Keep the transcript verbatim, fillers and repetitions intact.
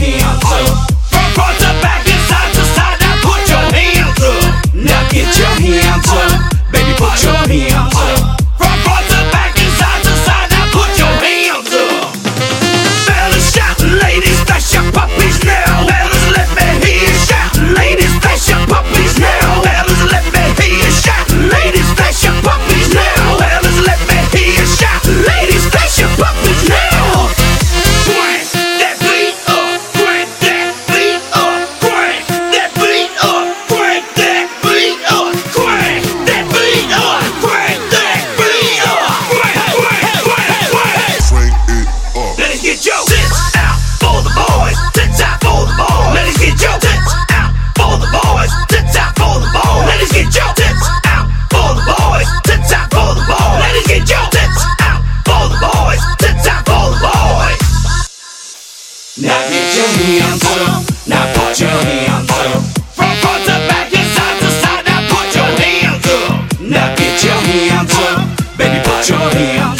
hands up. From front to back and side to side, now put your hands up. Now get your hands up, baby, put your hands up. From front to back and side to side, now put your hands up. Fellas shout, ladies flash your puppies now. Fellas let me hear you shout, ladies flash your puppies now. Fellas let me hear you shout, ladies flash your puppies now. Fellas let me hear you shout, ladies flash your puppies now. Crank that beat up, crank that beat up, crank that beat up, crank that beat up, crank that beat up, crank that beat up, crank, crank, crank, crank. Crank it up. Let us get your tits out for the boys, tits out for the boys. Let us get your tits out for the boys, tits out for the boys. Let us get your tits out for the boys, tits out for the boys. Let us get your tits out for the boys, tits out for the boys. Now get your hands up, now put your hands up. From front to back and side to side, now put your hands up. Now get your hands up, baby, put your hands up.